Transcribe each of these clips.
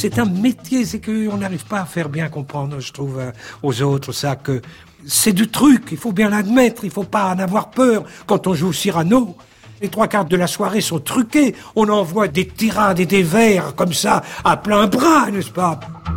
c'est un métier, c'est qu'on n'arrive pas à faire bien comprendre, je trouve, aux autres, ça, que c'est du truc, il faut bien l'admettre, il faut pas en avoir peur quand on joue Cyrano. Les 3/4 de la soirée sont truqués, on envoie des tirades et des vers comme ça, à plein bras, n'est-ce pas?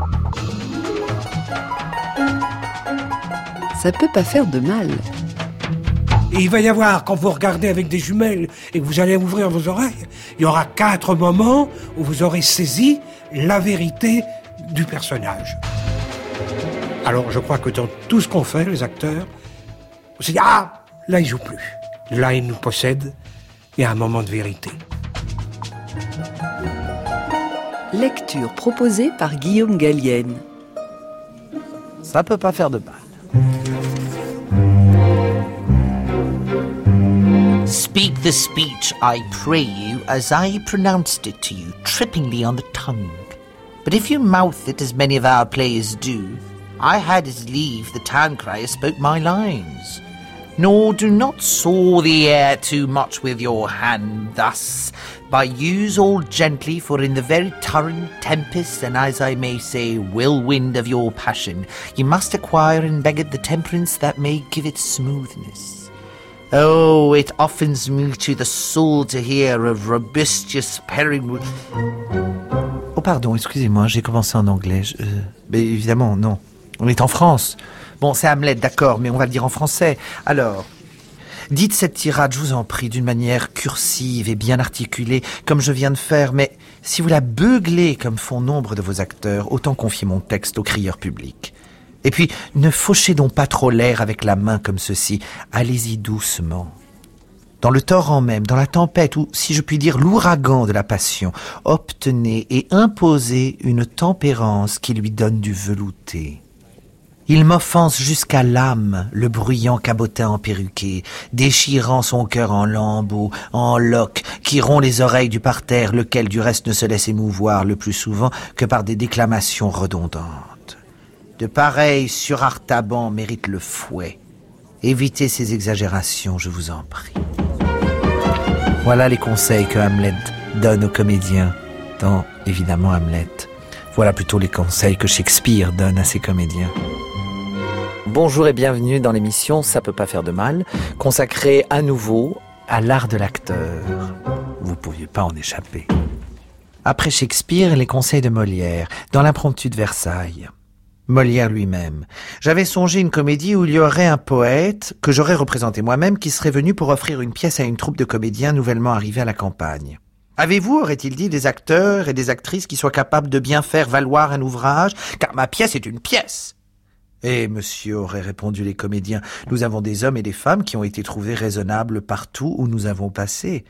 Ça peut pas faire de mal. Et il va y avoir, quand vous regardez avec des jumelles et que vous allez ouvrir vos oreilles, il y aura 4 moments où vous aurez saisi la vérité du personnage. Alors je crois que dans tout ce qu'on fait, les acteurs, on se dit « Ah, là il joue plus. Là il nous possède. Il y a un moment de vérité. » Lecture proposée par Guillaume Gallienne. Ça peut pas faire de mal. Speak the speech, I pray you, as I pronounced it to you, trippingly on the tongue. But if you mouth it as many of our players do, I had his leave the town crier spoke my lines. Nor do not saw the air too much with your hand thus, by use all gently, for in the very torrent tempest, and as I may say, whirlwind of your passion, you must acquire and beg it the temperance that may give it smoothness. Oh, it offends me to the soul to hear of robustious periwinkle. Oh pardon, excusez-moi, j'ai commencé en anglais. Mais évidemment, non. On est en France. Bon, c'est Hamlet, d'accord, mais on va le dire en français. Alors, dites cette tirade, je vous en prie, d'une manière cursive et bien articulée, comme je viens de faire, mais si vous la beuglez comme font nombre de vos acteurs, autant confier mon texte au crieur public. Et puis, ne fauchez donc pas trop l'air avec la main comme ceci. Allez-y doucement. Dans le torrent même, dans la tempête, ou, si je puis dire, l'ouragan de la passion, obtenez et imposez une tempérance qui lui donne du velouté. Il m'offense jusqu'à l'âme, le bruyant cabotin emperruqué, déchirant son cœur en lambeaux, en loques, qui rompt les oreilles du parterre, lequel du reste ne se laisse émouvoir le plus souvent que par des déclamations redondantes. De pareils surartabans méritent le fouet. Évitez ces exagérations, je vous en prie. Voilà les conseils que Hamlet donne aux comédiens dans, évidemment, Hamlet. Voilà plutôt les conseils que Shakespeare donne à ses comédiens. Bonjour et bienvenue dans l'émission Ça peut pas faire de mal, consacrée à nouveau à l'art de l'acteur. Vous ne pouviez pas en échapper. Après Shakespeare, les conseils de Molière, dans l'impromptu de Versailles. Molière lui-même. J'avais songé une comédie où il y aurait un poète, que j'aurais représenté moi-même, qui serait venu pour offrir une pièce à une troupe de comédiens nouvellement arrivés à la campagne. Avez-vous, aurait-il dit, des acteurs et des actrices qui soient capables de bien faire valoir un ouvrage, car ma pièce est une pièce. Eh, monsieur, auraient répondu les comédiens, nous avons des hommes et des femmes qui ont été trouvés raisonnables partout où nous avons passé.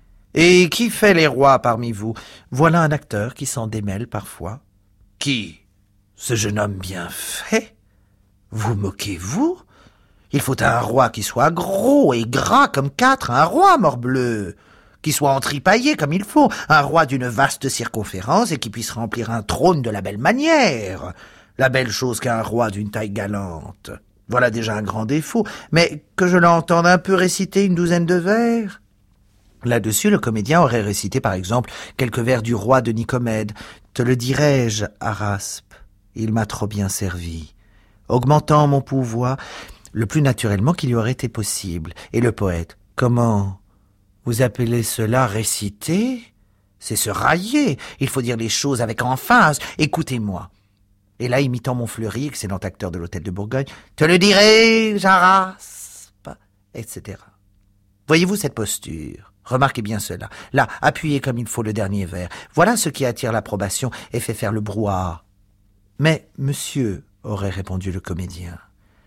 Et qui fait les rois parmi vous? Voilà un acteur qui s'en démêle parfois. Qui? Ce jeune homme bien fait? Vous moquez-vous? Il faut un roi qui soit gros et gras comme 4, un roi, morbleu, qui soit entripaillé comme il faut, un roi d'une vaste circonférence et qui puisse remplir un trône de la belle manière. La belle chose qu'un roi d'une taille galante. Voilà déjà un grand défaut, mais que je l'entende un peu réciter une douzaine de vers. Là-dessus, le comédien aurait récité par exemple quelques vers du roi de Nicomède. Te le dirai-je, Araspe, il m'a trop bien servi, augmentant mon pouvoir, le plus naturellement qu'il y aurait été possible. Et le poète, comment? Vous appelez cela réciter? C'est se railler, il faut dire les choses avec emphase. Écoutez-moi. Et là, imitant Montfleury, excellent acteur de l'Hôtel de Bourgogne, te le dirai, Jaraspe, etc. Voyez-vous cette posture? Remarquez bien cela. Là, appuyez comme il faut le dernier vers. Voilà ce qui attire l'approbation et fait faire le brouhaha. Mais, monsieur, aurait répondu le comédien,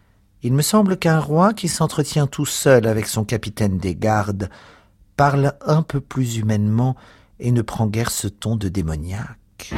il me semble qu'un roi qui s'entretient tout seul avec son capitaine des gardes parle un peu plus humainement et ne prend guère ce ton de démoniaque.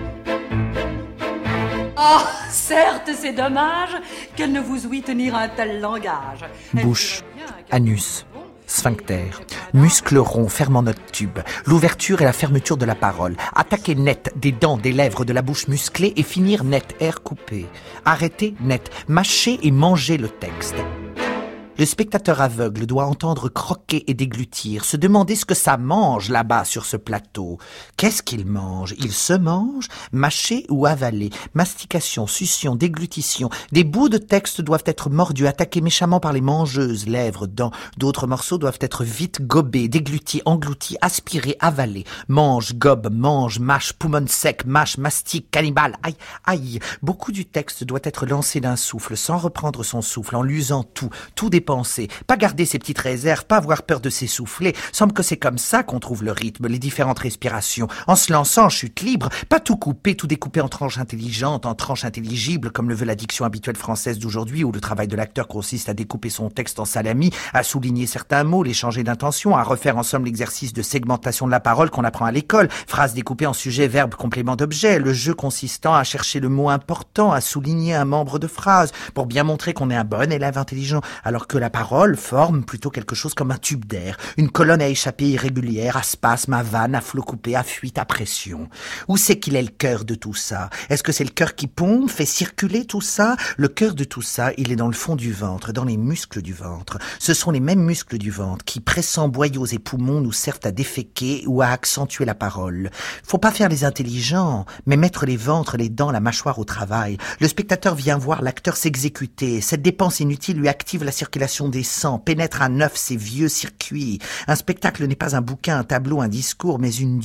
Oh, certes, c'est dommage qu'elle ne vous ouït tenir un tel langage. Bouche, anus, sphincter, muscles ronds fermant notre tube, l'ouverture et la fermeture de la parole, attaquer net des dents, des lèvres, de la bouche musclée et finir net, air coupé, arrêter net, mâcher et manger le texte. Le spectateur aveugle doit entendre croquer et déglutir, se demander ce que ça mange là-bas sur ce plateau. Qu'est-ce qu'il mange? Il se mange, mâché ou avalé, mastication, succion, déglutition. Des bouts de texte doivent être mordus, attaqués méchamment par les mangeuses, lèvres, dents. D'autres morceaux doivent être vite gobés, déglutis, engloutis, aspirés, avalés. Mange, gobe, mange, mâche, poumon sec, mâche, mastique, cannibale. Aïe, aïe. Beaucoup du texte doit être lancé d'un souffle, sans reprendre son souffle, en l'usant tout dépenser, pas garder ses petites réserves, pas avoir peur de s'essouffler. Semble que c'est comme ça qu'on trouve le rythme, les différentes respirations. En se lançant en chute libre, pas tout couper, tout découper en tranches intelligentes, en tranches intelligibles, comme le veut la diction habituelle française d'aujourd'hui, où le travail de l'acteur consiste à découper son texte en salami, à souligner certains mots, les changer d'intention, à refaire en somme l'exercice de segmentation de la parole qu'on apprend à l'école, phrases découpées en sujet, verbe, complément d'objet, le jeu consistant à chercher le mot important, à souligner un membre de phrase, pour bien montrer qu'on est un bon élève intelligent, alors que la parole forme plutôt quelque chose comme un tube d'air, une colonne à échapper irrégulière, à spasme, à vanne, à flot coupé, à fuite, à pression. Où c'est qu'il est le cœur de tout ça? Est-ce que c'est le cœur qui pompe, fait circuler tout ça? Le cœur de tout ça, il est dans le fond du ventre, dans les muscles du ventre. Ce sont les mêmes muscles du ventre qui, pressant boyaux et poumons, nous servent à déféquer ou à accentuer la parole. Faut pas faire les intelligents, mais mettre les ventres, les dents, la mâchoire au travail. Le spectateur vient voir l'acteur s'exécuter. Cette dépense inutile lui active la circulation des sangs, pénètre à neuf ses vieux circuits. Un spectacle n'est pas un bouquin, un tableau, un discours, mais une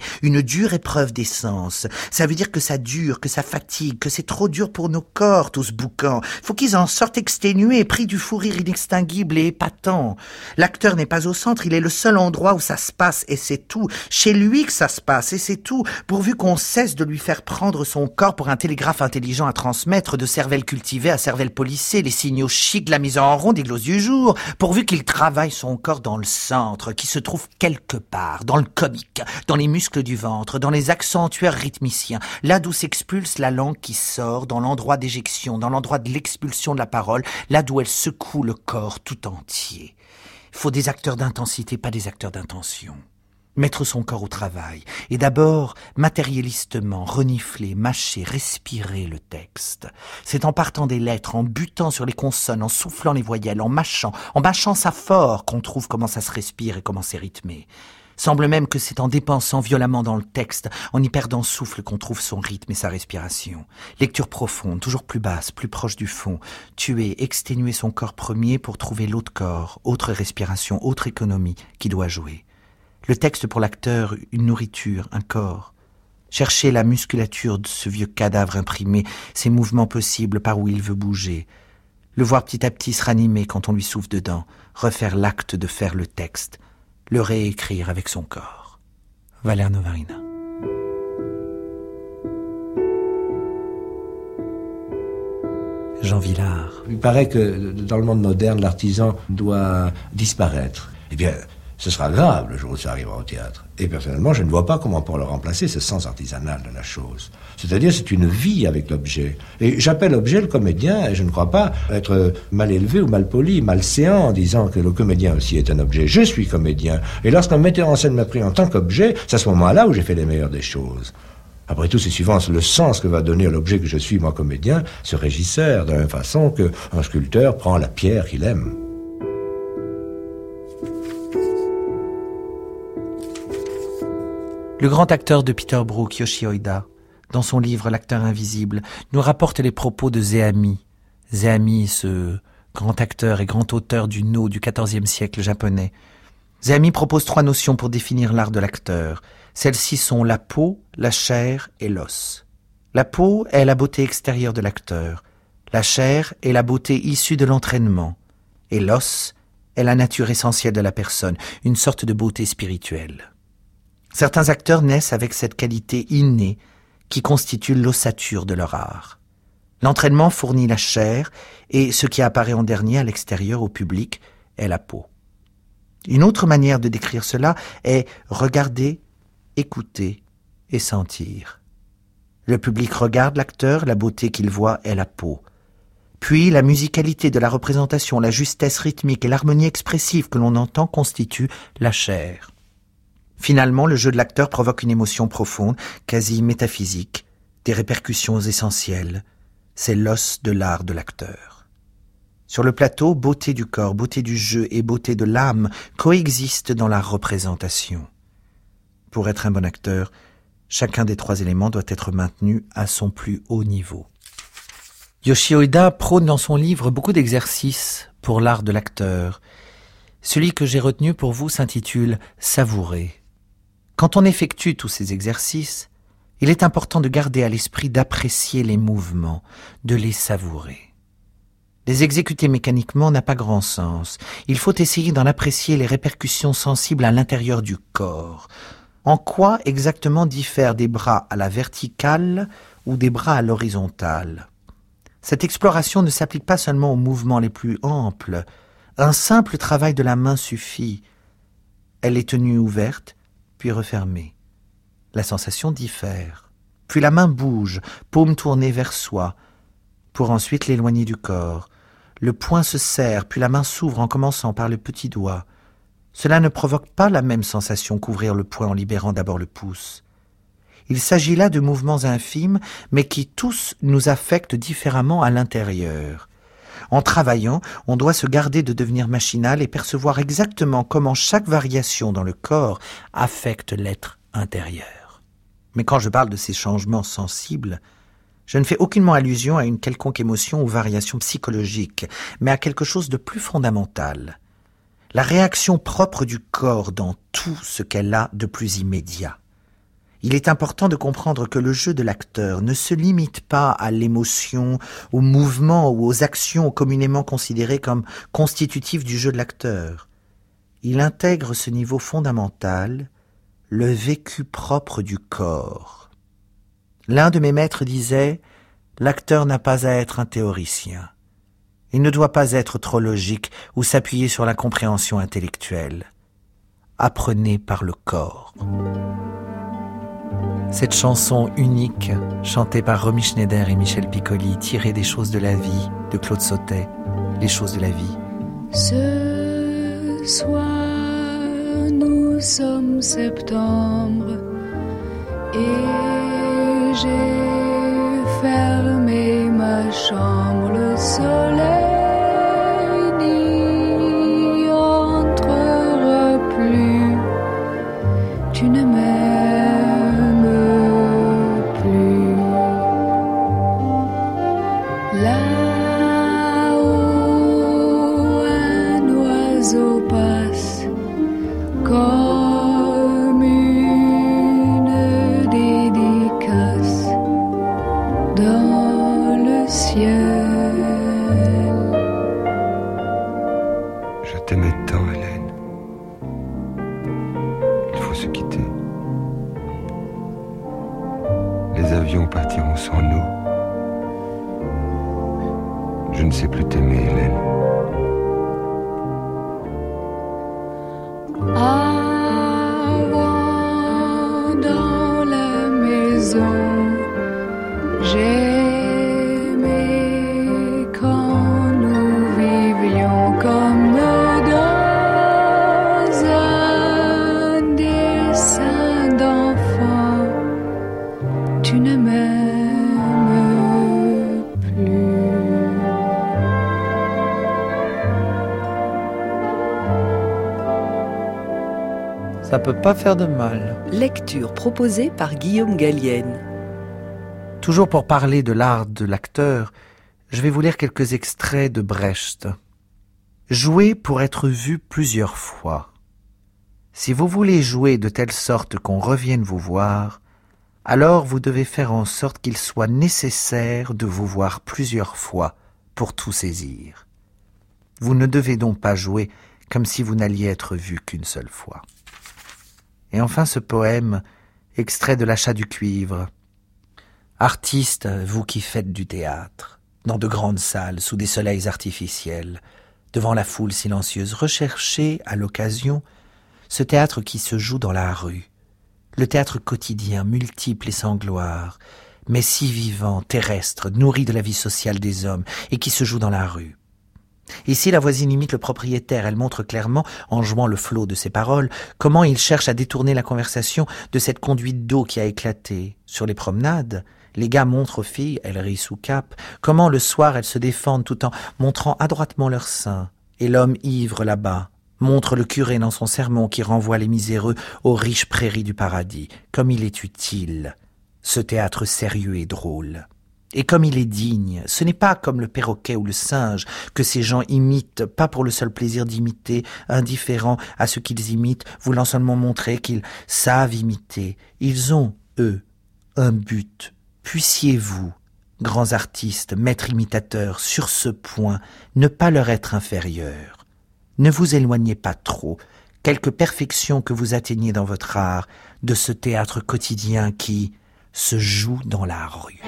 dure épreuve des sens. Ça veut dire que ça dure, que ça fatigue, que c'est trop dur pour nos corps, tout ce boucan. Faut qu'ils en sortent exténués, pris du fou rire inextinguible et épatant. L'acteur n'est pas au centre, il est le seul endroit où ça se passe, et c'est tout. Chez lui que ça se passe, et c'est tout. Pourvu qu'on cesse de lui faire prendre son corps pour un télégraphe intelligent à transmettre, de cervelle cultivée à cervelle polissée, les signaux chics, la mise en rond des glosses du jour. Pourvu qu'il travaille son corps dans le centre, qui se trouve quelque part, dans le comique, dans les muscles du ventre, dans les accentuaires rythmiciens, là d'où s'expulse la langue qui sort, dans l'endroit d'éjection, dans l'endroit de l'expulsion de la parole, là d'où elle secoue le corps tout entier. Il faut des acteurs d'intensité, pas des acteurs d'intention. Mettre son corps au travail, et d'abord, matérialistement, renifler, mâcher, respirer le texte. C'est en partant des lettres, en butant sur les consonnes, en soufflant les voyelles, en mâchant ça fort qu'on trouve comment ça se respire et comment c'est rythmé. Semble même que c'est en dépensant violemment dans le texte, en y perdant souffle qu'on trouve son rythme et sa respiration. Lecture profonde, toujours plus basse, plus proche du fond. Tuer, exténuer son corps premier pour trouver l'autre corps, autre respiration, autre économie qui doit jouer. Le texte pour l'acteur, une nourriture, un corps. Chercher la musculature de ce vieux cadavre imprimé, ses mouvements possibles par où il veut bouger. Le voir petit à petit se ranimer quand on lui souffle dedans. Refaire l'acte de faire le texte. Le réécrire avec son corps. Valère Novarina. Jean Vilar. Il paraît que dans le monde moderne, l'artisan doit disparaître. Eh bien, ce sera grave le jour où ça arrivera au théâtre. Et personnellement, je ne vois pas comment pour le remplacer ce sens artisanal de la chose. C'est-à-dire, c'est une vie avec l'objet. Et j'appelle objet le comédien, et je ne crois pas être mal élevé ou mal poli, malséant en disant que le comédien aussi est un objet. Je suis comédien. Et lorsqu'un metteur en scène m'a pris en tant qu'objet, c'est à ce moment-là où j'ai fait les meilleures des choses. Après tout, c'est suivant le sens que va donner à l'objet que je suis, moi, comédien, ce régisseur, de la même façon qu'un sculpteur prend la pierre qu'il aime. Le grand acteur de Peter Brook, Yoshi Oida, dans son livre L'acteur invisible, nous rapporte les propos de Zeami. Zeami, ce grand acteur et grand auteur du No du XIVe siècle japonais. Zeami propose 3 notions pour définir l'art de l'acteur. Celles-ci sont la peau, la chair et l'os. La peau est la beauté extérieure de l'acteur. La chair est la beauté issue de l'entraînement. Et l'os est la nature essentielle de la personne, une sorte de beauté spirituelle. Certains acteurs naissent avec cette qualité innée qui constitue l'ossature de leur art. L'entraînement fournit la chair et ce qui apparaît en dernier à l'extérieur au public est la peau. Une autre manière de décrire cela est regarder, écouter et sentir. Le public regarde l'acteur, la beauté qu'il voit est la peau. Puis la musicalité de la représentation, la justesse rythmique et l'harmonie expressive que l'on entend constituent la chair. Finalement, le jeu de l'acteur provoque une émotion profonde, quasi métaphysique, des répercussions essentielles. C'est l'os de l'art de l'acteur. Sur le plateau, beauté du corps, beauté du jeu et beauté de l'âme coexistent dans la représentation. Pour être un bon acteur, chacun des 3 éléments doit être maintenu à son plus haut niveau. Yoshio Ueda prône dans son livre beaucoup d'exercices pour l'art de l'acteur. Celui que j'ai retenu pour vous s'intitule « Savourer ». Quand on effectue tous ces exercices, il est important de garder à l'esprit d'apprécier les mouvements, de les savourer. Les exécuter mécaniquement n'a pas grand sens. Il faut essayer d'en apprécier les répercussions sensibles à l'intérieur du corps. En quoi exactement diffèrent des bras à la verticale ou des bras à l'horizontale ? Cette exploration ne s'applique pas seulement aux mouvements les plus amples. Un simple travail de la main suffit. Elle est tenue ouverte, puis refermée. La sensation diffère. Puis la main bouge, paume tournée vers soi, pour ensuite l'éloigner du corps. Le poing se serre, puis la main s'ouvre en commençant par le petit doigt. Cela ne provoque pas la même sensation qu'ouvrir le poing en libérant d'abord le pouce. Il s'agit là de mouvements infimes, mais qui tous nous affectent différemment à l'intérieur. En travaillant, on doit se garder de devenir machinal et percevoir exactement comment chaque variation dans le corps affecte l'être intérieur. Mais quand je parle de ces changements sensibles, je ne fais aucunement allusion à une quelconque émotion ou variation psychologique, mais à quelque chose de plus fondamental. La réaction propre du corps dans tout ce qu'elle a de plus immédiat. Il est important de comprendre que le jeu de l'acteur ne se limite pas à l'émotion, aux mouvements ou aux actions communément considérées comme constitutifs du jeu de l'acteur. Il intègre ce niveau fondamental, le vécu propre du corps. L'un de mes maîtres disait « L'acteur n'a pas à être un théoricien. Il ne doit pas être trop logique ou s'appuyer sur la compréhension intellectuelle. Apprenez par le corps. » Cette chanson unique, chantée par Romy Schneider et Michel Piccoli, tirée des choses de la vie de Claude Sautet, Les choses de la vie. Ce soir, nous sommes septembre et j'ai fermé ma chambre. Le soleil n'y entrera plus. Tu ne m'aimes plus. Là-haut, un oiseau passe comme une dédicace dans le ciel. Je t'aimais tant, Hélène. Il faut se quitter. Les avions partiront sans nous. Je ne sais plus t'aimer, Hélène. Avant, dans la maison, j'aimais quand nous vivions comme dans un dessin d'enfant. Tu ne m'aimes plus. Ça peut pas faire de mal. Lecture proposée par Guillaume Gallienne. Toujours pour parler de l'art de l'acteur, je vais vous lire quelques extraits de Brecht. Jouer pour être vu plusieurs fois. Si vous voulez jouer de telle sorte qu'on revienne vous voir, alors vous devez faire en sorte qu'il soit nécessaire de vous voir plusieurs fois pour tout saisir. Vous ne devez donc pas jouer comme si vous n'alliez être vu qu'une seule fois. Et enfin ce poème, extrait de L'achat du cuivre. Artistes, vous qui faites du théâtre, dans de grandes salles, sous des soleils artificiels, devant la foule silencieuse, recherchez à l'occasion ce théâtre qui se joue dans la rue, le théâtre quotidien, multiple et sans gloire, mais si vivant, terrestre, nourri de la vie sociale des hommes, et qui se joue dans la rue. Ici, la voisine imite le propriétaire. Elle montre clairement, en jouant le flot de ses paroles, comment il cherche à détourner la conversation de cette conduite d'eau qui a éclaté. Sur les promenades, Les gars montrent aux filles, elles rient sous cape, comment le soir elles se défendent tout en montrant adroitement leurs seins. Et l'homme ivre là-bas montre le curé dans son sermon qui renvoie les miséreux aux riches prairies du paradis. Comme il est utile, ce théâtre sérieux et drôle. Et comme il est digne, ce n'est pas comme le perroquet ou le singe que ces gens imitent, pas pour le seul plaisir d'imiter, indifférents à ce qu'ils imitent, voulant seulement montrer qu'ils savent imiter. Ils ont, eux, un but. Puissiez-vous, grands artistes, maîtres imitateurs, sur ce point, ne pas leur être inférieurs. Ne vous éloignez pas trop, quelque perfection que vous atteigniez dans votre art, de ce théâtre quotidien qui se joue dans la rue.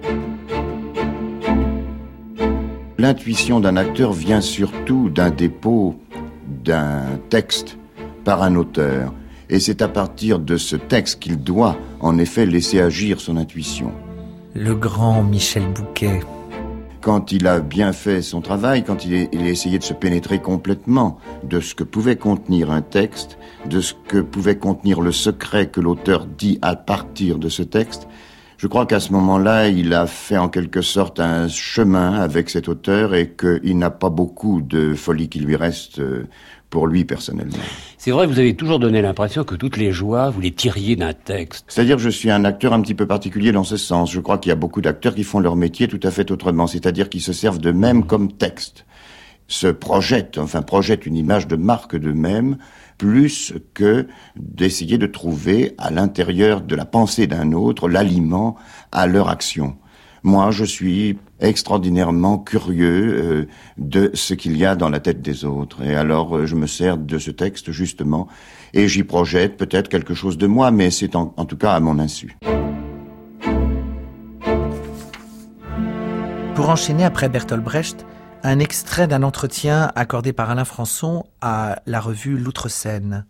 L'intuition d'un acteur vient surtout d'un dépôt d'un texte par un auteur. Et c'est à partir de ce texte qu'il doit, en effet, laisser agir son intuition. Le grand Michel Bouquet. Quand il a bien fait son travail, quand il a essayé de se pénétrer complètement de ce que pouvait contenir un texte, de ce que pouvait contenir le secret que l'auteur dit à partir de ce texte, je crois qu'à ce moment-là, il a fait en quelque sorte un chemin avec cet auteur et qu'il n'a pas beaucoup de folie qui lui reste pour lui personnellement. C'est vrai, vous avez toujours donné l'impression que toutes les joies, vous les tiriez d'un texte. C'est-à-dire que je suis un acteur un petit peu particulier dans ce sens. Je crois qu'il y a beaucoup d'acteurs qui font leur métier tout à fait autrement, c'est-à-dire qu'ils se servent d'eux-mêmes comme texte, projettent une image de marque d'eux-mêmes, plus que d'essayer de trouver à l'intérieur de la pensée d'un autre l'aliment à leur action. Moi, je suis extraordinairement curieux de ce qu'il y a dans la tête des autres. Et alors, je me sers de ce texte, justement, et j'y projette peut-être quelque chose de moi, mais c'est en tout cas à mon insu. Pour enchaîner après Bertolt Brecht, un extrait d'un entretien accordé par Alain Françon à la revue L'Outre-Seine.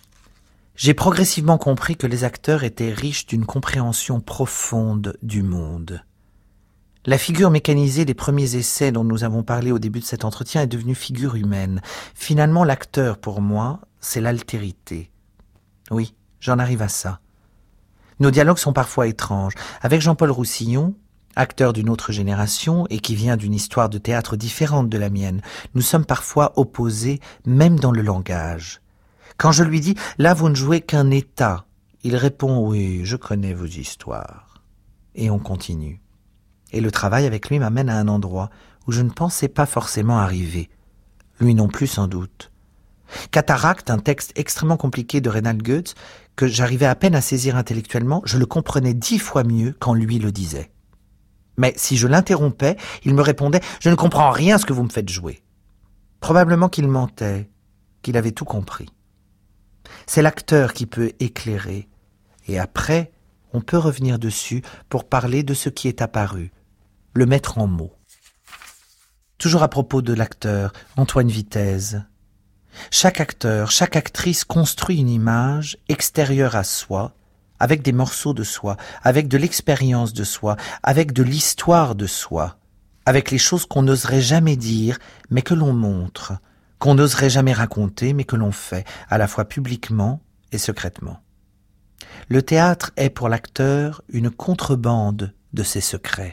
J'ai progressivement compris que les acteurs étaient riches d'une compréhension profonde du monde. La figure mécanisée des premiers essais dont nous avons parlé au début de cet entretien est devenue figure humaine. Finalement, l'acteur, pour moi, c'est l'altérité. Oui, j'en arrive à ça. Nos dialogues sont parfois étranges. Avec Jean-Paul Roussillon, acteur d'une autre génération et qui vient d'une histoire de théâtre différente de la mienne, nous sommes parfois opposés, même dans le langage. Quand je lui dis « Là, vous ne jouez qu'un état », il répond « Oui, je connais vos histoires ». Et on continue. Et le travail avec lui m'amène à un endroit où je ne pensais pas forcément arriver. Lui non plus, sans doute. Cataracte, un texte extrêmement compliqué de Reinhard Goetz, que j'arrivais à peine à saisir intellectuellement, je le comprenais 10 fois mieux quand lui le disait. Mais si je l'interrompais, il me répondait « Je ne comprends rien à ce que vous me faites jouer ». Probablement qu'il mentait, qu'il avait tout compris. C'est l'acteur qui peut éclairer, et après, on peut revenir dessus pour parler de ce qui est apparu, le mettre en mots. Toujours à propos de l'acteur, Antoine Vitez. Chaque acteur, chaque actrice construit une image extérieure à soi, avec des morceaux de soi, avec de l'expérience de soi, avec de l'histoire de soi, avec les choses qu'on n'oserait jamais dire, mais que l'on montre, qu'on n'oserait jamais raconter, mais que l'on fait, à la fois publiquement et secrètement. Le théâtre est pour l'acteur une contrebande de ses secrets.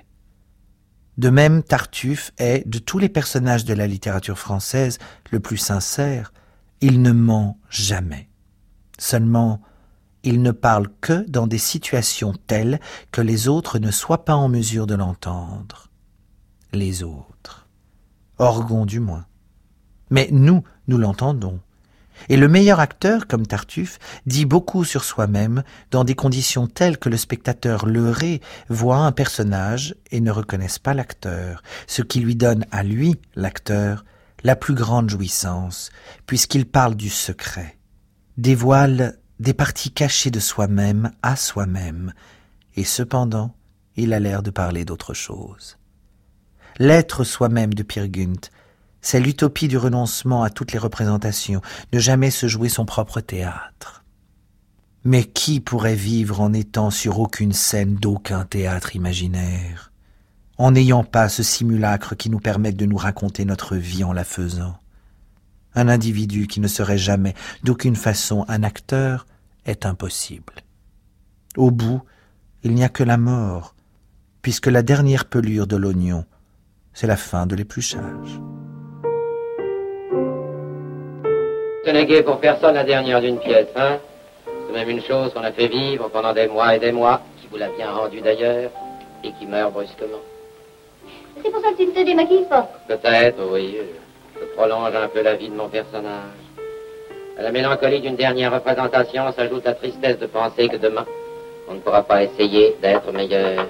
De même, Tartuffe est, de tous les personnages de la littérature française, le plus sincère. Il ne ment jamais. Seulement, il ne parle que dans des situations telles que les autres ne soient pas en mesure de l'entendre. Les autres. Orgon du moins. Mais nous l'entendons. Et le meilleur acteur, comme Tartuffe, dit beaucoup sur soi-même dans des conditions telles que le spectateur leurré voit un personnage et ne reconnaisse pas l'acteur, ce qui lui donne à lui, l'acteur, la plus grande jouissance, puisqu'il parle du secret, dévoile des parties cachées de soi-même à soi-même, et cependant, il a l'air de parler d'autre chose. L'être soi-même de Peer Gynt, c'est l'utopie du renoncement à toutes les représentations, ne jamais se jouer son propre théâtre. Mais qui pourrait vivre en étant sur aucune scène d'aucun théâtre imaginaire, en n'ayant pas ce simulacre qui nous permette de nous raconter notre vie en la faisant? Un individu qui ne serait jamais, d'aucune façon, un acteur, est impossible. Au bout, il n'y a que la mort, puisque la dernière pelure de l'oignon, c'est la fin de l'épluchage. Ce n'est guère pour personne la dernière d'une pièce, hein? C'est même une chose qu'on a fait vivre pendant des mois et des mois, qui vous l'a bien rendu d'ailleurs, et qui meurt brusquement. C'est pour ça que tu ne te démaquilles pas? Peut-être, oui. Je prolonge un peu la vie de mon personnage. À la mélancolie d'une dernière représentation s'ajoute la tristesse de penser que demain, on ne pourra pas essayer d'être meilleur.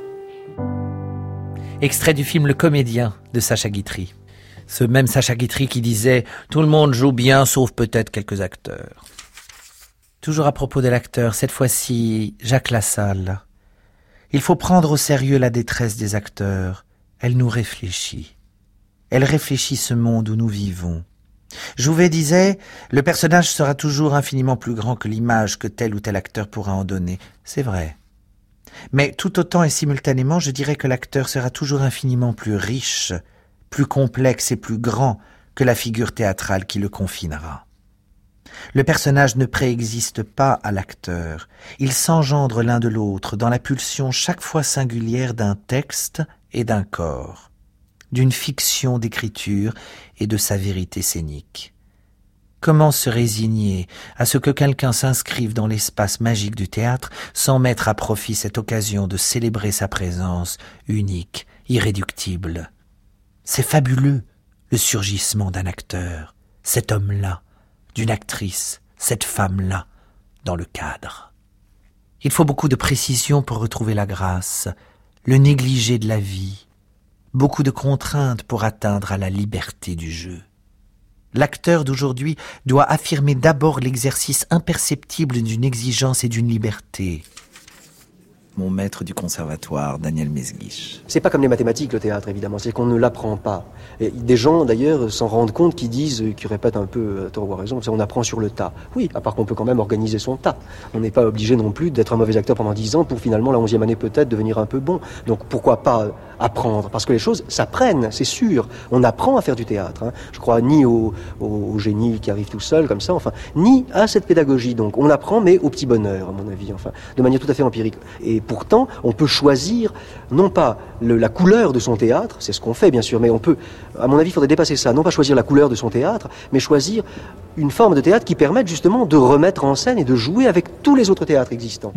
Extrait du film Le Comédien de Sacha Guitry. Ce même Sacha Guitry qui disait « Tout le monde joue bien, sauf peut-être quelques acteurs ». Toujours à propos de l'acteur, cette fois-ci, Jacques Lassalle. Il faut prendre au sérieux la détresse des acteurs. Elle nous réfléchit. Elle réfléchit ce monde où nous vivons. Jouvet disait « Le personnage sera toujours infiniment plus grand que l'image que tel ou tel acteur pourra en donner ». C'est vrai. Mais tout autant et simultanément, je dirais que l'acteur sera toujours infiniment plus riche, plus complexe et plus grand que la figure théâtrale qui le confinera. Le personnage ne préexiste pas à l'acteur. Il s'engendre l'un de l'autre dans la pulsion chaque fois singulière d'un texte et d'un corps, d'une fiction d'écriture et de sa vérité scénique. Comment se résigner à ce que quelqu'un s'inscrive dans l'espace magique du théâtre sans mettre à profit cette occasion de célébrer sa présence unique, irréductible? C'est fabuleux, le surgissement d'un acteur, cet homme-là, d'une actrice, cette femme-là, dans le cadre. Il faut beaucoup de précision pour retrouver la grâce, le négligé de la vie, beaucoup de contraintes pour atteindre à la liberté du jeu. L'acteur d'aujourd'hui doit affirmer d'abord l'exercice imperceptible d'une exigence et d'une liberté. Mon maître du conservatoire, Daniel Mesguich. C'est pas comme les mathématiques, le théâtre, évidemment. C'est qu'on ne l'apprend pas. Et des gens, d'ailleurs, s'en rendent compte, qui disent, qui répètent un peu, à tort ou à raison, on apprend sur le tas. Oui, à part qu'on peut quand même organiser son tas. On n'est pas obligé non plus d'être un mauvais acteur pendant 10 ans pour finalement, la 11e année peut-être, devenir un peu bon. Donc pourquoi pas apprendre? Parce que les choses s'apprennent, c'est sûr. On apprend à faire du théâtre. Hein. Je crois ni au génie qui arrive tout seul, comme ça, enfin, ni à cette pédagogie. Donc on apprend, mais au petit bonheur, à mon avis, enfin, de manière tout à fait empirique. Et pourtant, on peut choisir, non pas la couleur de son théâtre, c'est ce qu'on fait bien sûr, mais on peut, à mon avis, il faudrait dépasser ça, non pas choisir la couleur de son théâtre, mais choisir une forme de théâtre qui permette justement de remettre en scène et de jouer avec tous les autres théâtres existants.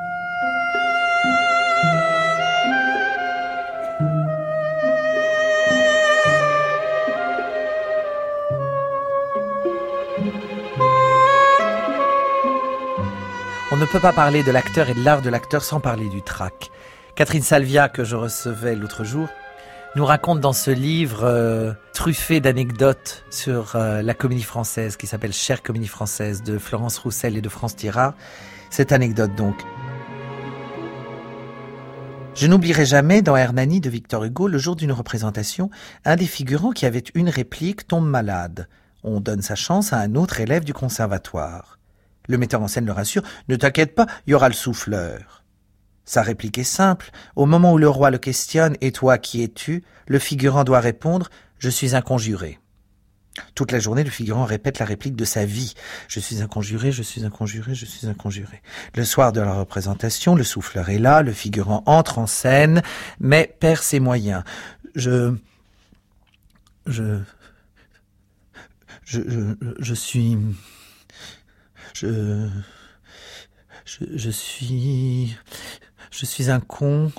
On ne peut pas parler de l'acteur et de l'art de l'acteur sans parler du trac. Catherine Salvia, que je recevais l'autre jour, nous raconte dans ce livre truffé d'anecdotes sur la comédie française qui s'appelle Chère comédie française de Florence Roussel et de France Tirard. Cette anecdote donc. Je n'oublierai jamais dans Hernani de Victor Hugo, le jour d'une représentation, un des figurants qui avait une réplique tombe malade. On donne sa chance à un autre élève du conservatoire. Le metteur en scène le rassure, « Ne t'inquiète pas, il y aura le souffleur ». Sa réplique est simple. Au moment où le roi le questionne « Et toi, qui es-tu ?» le figurant doit répondre « Je suis un conjuré ». Toute la journée, le figurant répète la réplique de sa vie. « Je suis un conjuré, je suis un conjuré, je suis un conjuré ». Le soir de la représentation, le souffleur est là, le figurant entre en scène, mais perd ses moyens. Je suis un con.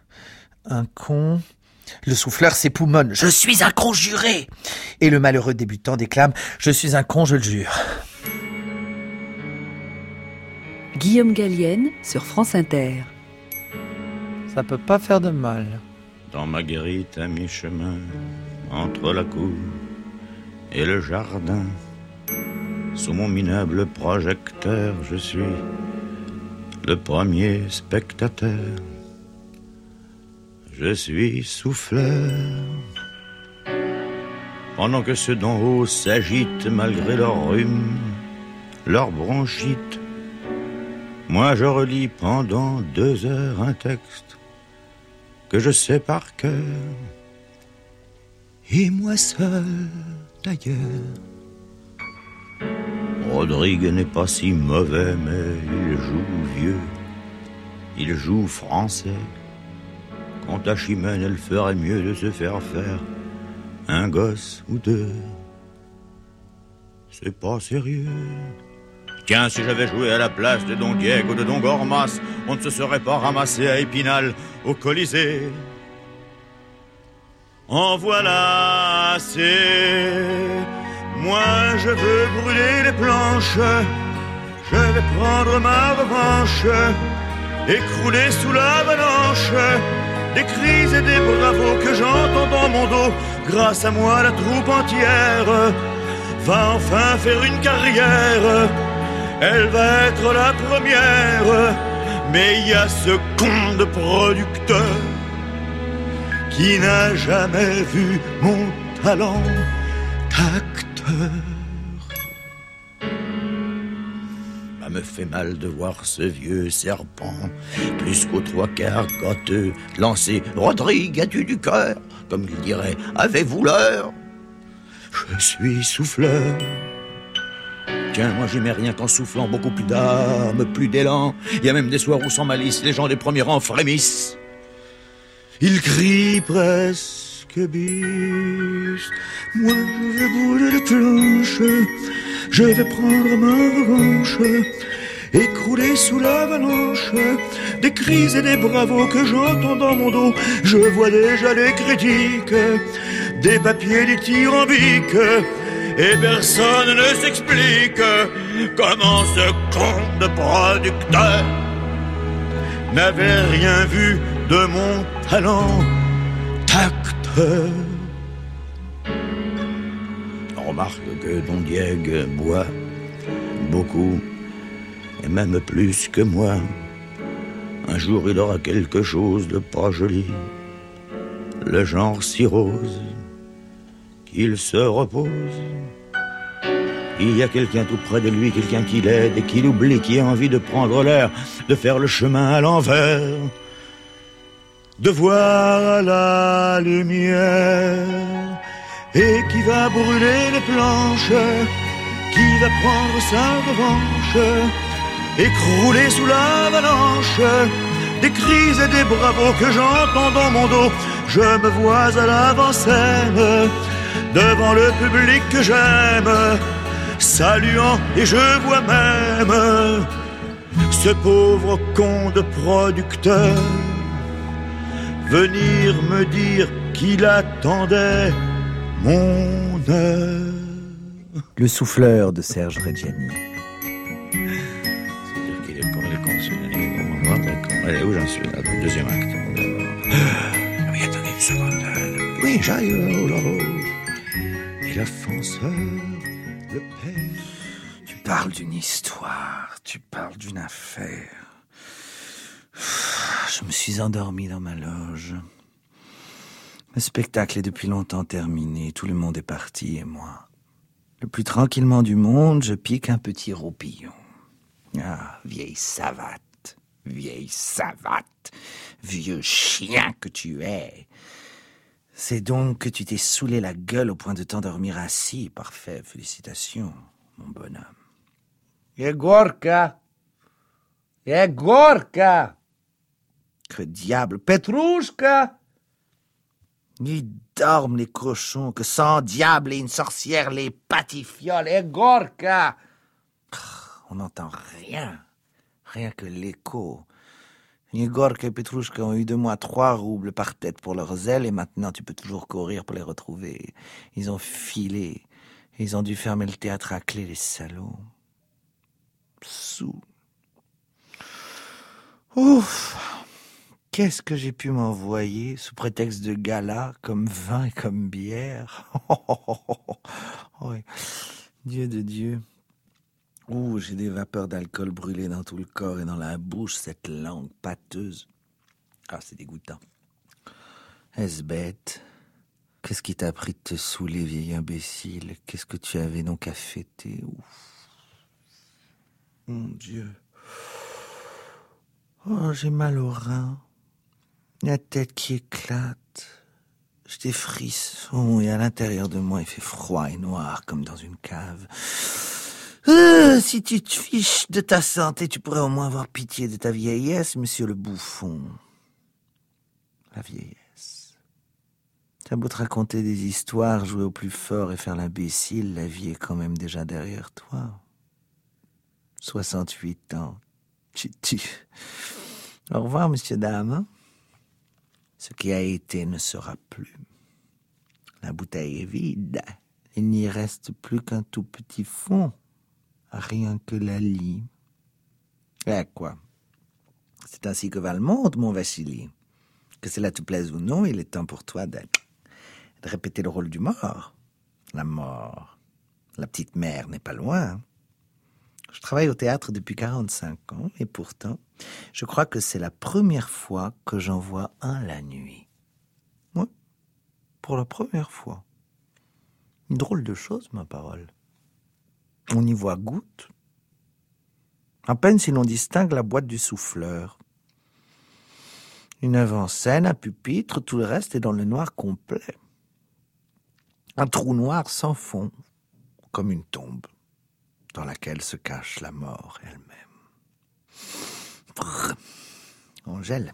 Le souffleur s'époumonne. Je suis un conjuré. Et le malheureux débutant déclame. Je suis un con, je le jure. Guillaume Gallienne sur France Inter. Ça peut pas faire de mal. Dans ma guérite à mi-chemin, entre la cour et le jardin, sous mon minable projecteur, je suis le premier spectateur. Je suis souffleur. Pendant que ceux d'en haut s'agitent malgré leur rhume, leur bronchite, moi je relis pendant 2 heures un texte que je sais par cœur. Et moi seul, d'ailleurs. Rodrigue n'est pas si mauvais, mais il joue vieux, il joue français. Quant à Chimène, elle ferait mieux de se faire un gosse ou deux. C'est pas sérieux. Tiens, si j'avais joué à la place de Don Diego, de Don Gormas, on ne se serait pas ramassé à Épinal, au Colisée. En voilà assez. Moi, je veux brûler les planches. Je vais prendre ma revanche, écrouler sous l'avalanche des cris et des bravos que j'entends dans mon dos. Grâce à moi, la troupe entière va enfin faire une carrière. Elle va être la première. Mais il y a ce con de producteur qui n'a jamais vu mon talent d'acteur. Ça me fait mal de voir ce vieux serpent, plus qu'aux trois quarts gâteux, lancer « Rodrigue, as-tu du cœur ?» Comme il dirait « Avez-vous l'heure ?» Je suis souffleur. Tiens, moi j'aimais rien qu'en soufflant, beaucoup plus d'âme, plus d'élan. Il y a même des soirs où sans malice, les gens des premiers rangs frémissent. Ils crient presque bis. Moi je vais brûler les planches, je vais prendre ma revanche, écrouler sous l'avalanche des cris et des bravos que j'entends dans mon dos. Je vois déjà les critiques, des papiers dithyrambiques, et personne ne s'explique comment ce con de producteur n'avait rien vu de mon talent d'acteur. On remarque que Don Diego boit beaucoup, et même plus que moi. Un jour il aura quelque chose de pas joli, le genre si rose qu'il se repose. Il y a quelqu'un tout près de lui, quelqu'un qui l'aide et qui l'oublie, qui a envie de prendre l'air, de faire le chemin à l'envers, de voir la lumière, et qui va brûler les planches, qui va prendre sa revanche, écrouler sous l'avalanche des cris et des bravos que j'entends dans mon dos. Je me vois à l'avant-scène, devant le public que j'aime, saluant, et je vois même ce pauvre con de producteur venir me dire qu'il attendait mon heure. Le souffleur de Serge Reggiani. C'est-à-dire qu'il est con, il est con. Allez, où j'en suis là, le deuxième acte. Oui, attendez une seconde. Oui, j'arrive là-haut. Et la fonceur, le père. Tu parles d'une histoire, tu parles d'une affaire. Je me suis endormi dans ma loge. Le spectacle est depuis longtemps terminé, tout le monde est parti et moi, le plus tranquillement du monde, je pique un petit roupillon. Ah, vieille savate, vieux chien que tu es. C'est donc que tu t'es saoulé la gueule au point de t'endormir assis. Parfait, félicitations, mon bonhomme. Egorka! Que diable, Petrouchka! Ils dorment les cochons, que sans diable et une sorcière les patifioles. Egorka! On n'entend rien que l'écho. Egorka et Petrouchka ont eu de moi 3 roubles par tête pour leurs ailes et maintenant tu peux toujours courir pour les retrouver. Ils ont filé, ils ont dû fermer le théâtre à clé, les salauds. Sous. Ouf! Qu'est-ce que j'ai pu m'envoyer sous prétexte de gala, comme vin et comme bière? Oui. Dieu de Dieu. Ouh, j'ai des vapeurs d'alcool brûlées dans tout le corps et dans la bouche, cette langue pâteuse. Ah, c'est dégoûtant. Est-ce bête? Qu'est-ce qui t'a pris de te saouler, vieil imbécile? Qu'est-ce que tu avais donc à fêter? Ouf. Mon Dieu. Oh, j'ai mal au rein. La tête qui éclate. J'ai des frissons et à l'intérieur de moi, il fait froid et noir comme dans une cave. Si tu te fiches de ta santé, tu pourrais au moins avoir pitié de ta vieillesse, monsieur le bouffon. La vieillesse. T'as beau te raconter des histoires, jouer au plus fort et faire l'imbécile, la vie est quand même déjà derrière toi. 68 ans. Au revoir, monsieur, dame. Hein? Ce qui a été ne sera plus. La bouteille est vide. Il n'y reste plus qu'un tout petit fond. Rien que la lie. Eh quoi? C'est ainsi que va le monde, mon Vassili. Que cela te plaise ou non, il est temps pour toi de répéter le rôle du mort. La mort. La petite mère n'est pas loin. Je travaille au théâtre depuis 45 ans, et pourtant, je crois que c'est la première fois que j'en vois un la nuit. Oui, pour la première fois. Une drôle de chose, ma parole. On y voit goutte. À peine si l'on distingue la boîte du souffleur. Une avant-scène, un pupitre, tout le reste est dans le noir complet. Un trou noir sans fond, comme une tombe, dans laquelle se cache la mort elle-même. Brrr. On gèle.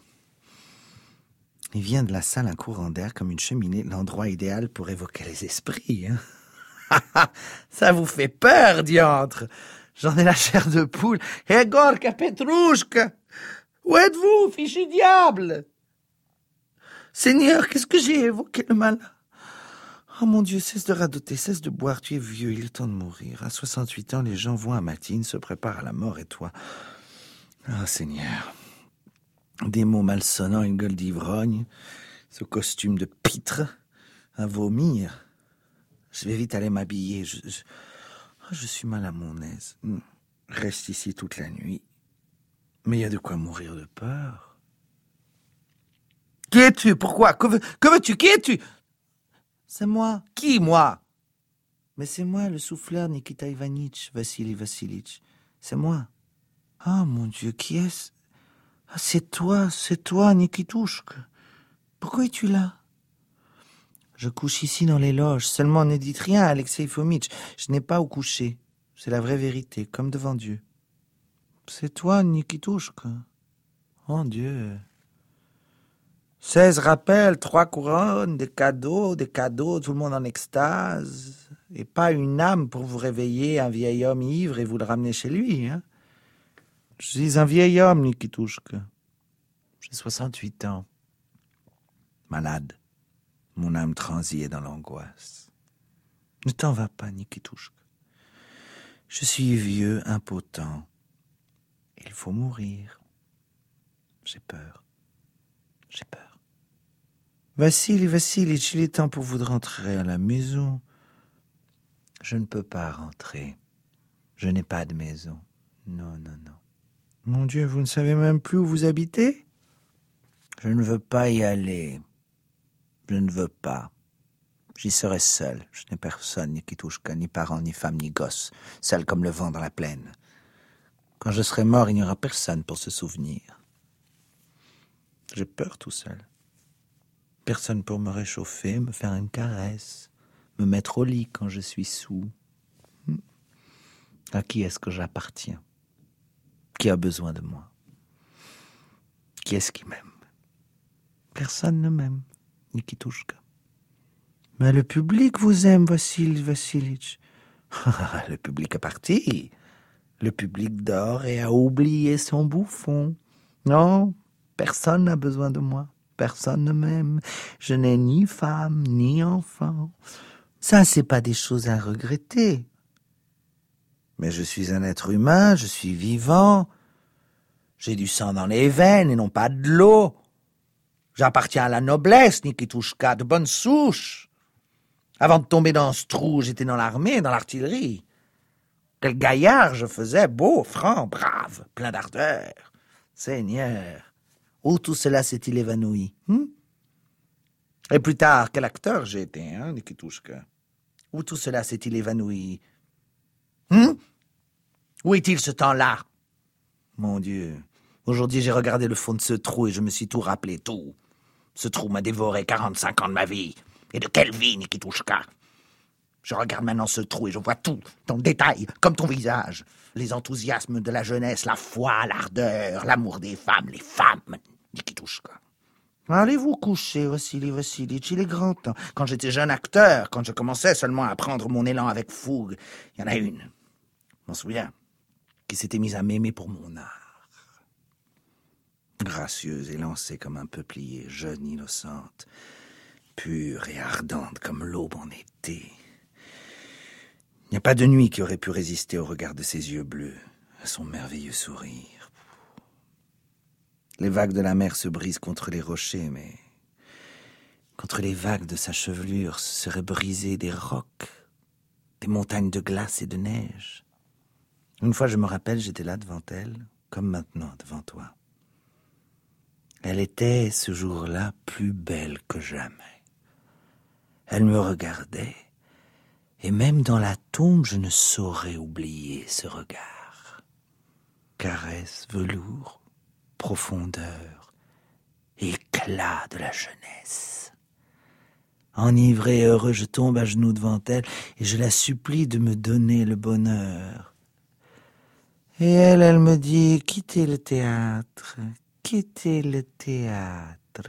Il vient de la salle un courant d'air comme une cheminée, l'endroit idéal pour évoquer les esprits. Hein. Ça vous fait peur, diantre. J'en ai la chair de poule. Egorka Petrouchka, où êtes-vous, fichu diable? Seigneur, qu'est-ce que j'ai évoqué le mal? Oh mon Dieu, cesse de radoter, cesse de boire, tu es vieux, il est temps de mourir. À 68 ans, les gens vont à Matine, se préparent à la mort, et toi... Ah, Seigneur. Des mots malsonnants, une gueule d'ivrogne, ce costume de pitre, à vomir. Je vais vite aller m'habiller, je suis mal à mon aise. Reste ici toute la nuit. Mais il y a de quoi mourir de peur. Qui es-tu? Pourquoi? Que veux-tu? Qui es-tu? C'est moi. Qui, moi? Mais c'est moi, le souffleur Nikita Ivanitch, Vassili Vassilitch. C'est moi. Ah, mon Dieu, qui est-ce? Ah, c'est toi, Nikitushka. Pourquoi es-tu là? Je couche ici dans les loges. Seulement, ne dites rien à Alexei Fomitch. Je n'ai pas où coucher. C'est la vraie vérité, comme devant Dieu. C'est toi, Nikitushka. Oh, Dieu. 16 rappels, 3 couronnes, des cadeaux, tout le monde en extase. Et pas une âme pour vous réveiller, un vieil homme ivre et vous le ramener chez lui. Hein? Je suis un vieil homme, Nikitushka. J'ai 68 ans. Malade. Mon âme transie dans l'angoisse. Ne t'en va pas, Nikitushka. Je suis vieux, impotent. Il faut mourir. J'ai peur. J'ai peur. Vassili Vassilitch, il est temps pour vous de rentrer à la maison. Je ne peux pas rentrer. Je n'ai pas de maison. Non. Mon Dieu, vous ne savez même plus où vous habitez? Je ne veux pas y aller. Je ne veux pas. J'y serai seul. Je n'ai personne, ni Nikitushka, ni parents, ni femme, ni gosse. Seul comme le vent dans la plaine. Quand je serai mort, il n'y aura personne pour se souvenir. J'ai peur tout seul. Personne pour me réchauffer, me faire une caresse, me mettre au lit quand je suis saoul. À qui est-ce que j'appartiens? Qui a besoin de moi? Qui est-ce qui m'aime? Personne ne m'aime, Nikitushka. Mais le public vous aime, Vassili Vassilitch. Le public est parti. Le public dort et a oublié son bouffon. Non, personne n'a besoin de moi. Personne ne m'aime. Je n'ai ni femme, ni enfant. Ça, c'est pas des choses à regretter. Mais je suis un être humain, je suis vivant. J'ai du sang dans les veines et non pas de l'eau. J'appartiens à la noblesse, Nikitushka, de bonne souche. Avant de tomber dans ce trou, j'étais dans l'armée, dans l'artillerie. Quel gaillard je faisais, beau, franc, brave, plein d'ardeur. Seigneur, où tout cela s'est-il évanoui? Et plus tard, quel acteur j'ai été, hein, Nikitushka? Où tout cela s'est-il évanoui? Où est-il ce temps-là? Mon Dieu, aujourd'hui j'ai regardé le fond de ce trou et je me suis tout rappelé, tout. Ce trou m'a dévoré 45 ans de ma vie. Et de quelle vie, Nikitushka? Je regarde maintenant ce trou et je vois tout, dans le détail, comme ton visage. Les enthousiasmes de la jeunesse, la foi, l'ardeur, l'amour des femmes, les femmes, Nikitushka. Allez vous coucher, Vassili Vassilitch, il est grand temps. Quand j'étais jeune acteur, quand je commençais seulement à prendre mon élan avec fougue, il y en a une, je m'en souviens, qui s'était mise à m'aimer pour mon art. Gracieuse et lancée comme un peuplier, jeune, innocente, pure et ardente comme l'aube en été. Il n'y a pas de nuit qui aurait pu résister au regard de ses yeux bleus, à son merveilleux sourire. Les vagues de la mer se brisent contre les rochers, mais contre les vagues de sa chevelure se seraient brisés des rocs, des montagnes de glace et de neige. Une fois, je me rappelle, j'étais là devant elle, comme maintenant devant toi. Elle était, ce jour-là, plus belle que jamais. Elle me regardait, et même dans la tombe, je ne saurais oublier ce regard. Caresse, velours, profondeur, éclat de la jeunesse. Enivré et heureux, je tombe à genoux devant elle et je la supplie de me donner le bonheur. Et elle me dit, quittez le théâtre, quittez le théâtre.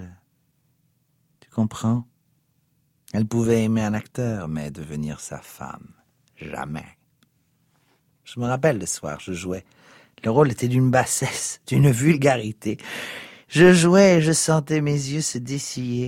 Tu comprends? Elle pouvait aimer un acteur, mais devenir sa femme, jamais. Je me rappelle le soir, je jouais. Le rôle était d'une bassesse, d'une vulgarité. Je jouais et je sentais mes yeux se dessiller.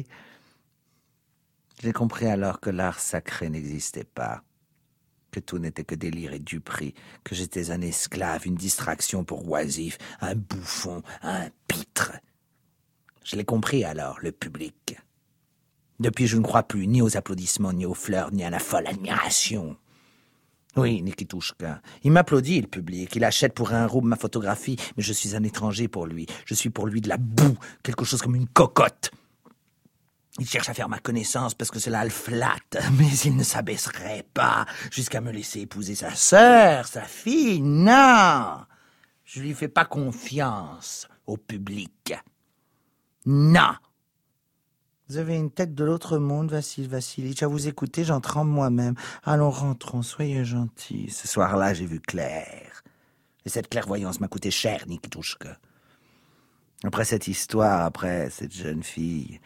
J'ai compris alors que l'art sacré n'existait pas, que tout n'était que délire et duperie, que j'étais un esclave, une distraction pour oisif, un bouffon, un pitre. Je l'ai compris alors, le public. Depuis, je ne crois plus ni aux applaudissements, ni aux fleurs, ni à la folle admiration. Oui, Nikitushka. Il m'applaudit, le public. Il achète pour 1 rouble ma photographie, mais je suis un étranger pour lui. Je suis pour lui de la boue, quelque chose comme une cocotte. Il cherche à faire ma connaissance parce que cela le flatte, mais il ne s'abaisserait pas jusqu'à me laisser épouser sa sœur, sa fille. Non! Je lui fais pas confiance au public. Non! Vous avez une tête de l'autre monde, Vassili Vassilitch. À vous écouter, j'en tremble moi-même. Allons, rentrons, soyez gentils. Ce soir-là, j'ai vu clair. Et cette clairvoyance m'a coûté cher, Nikitushka. Après cette histoire, après cette jeune fille,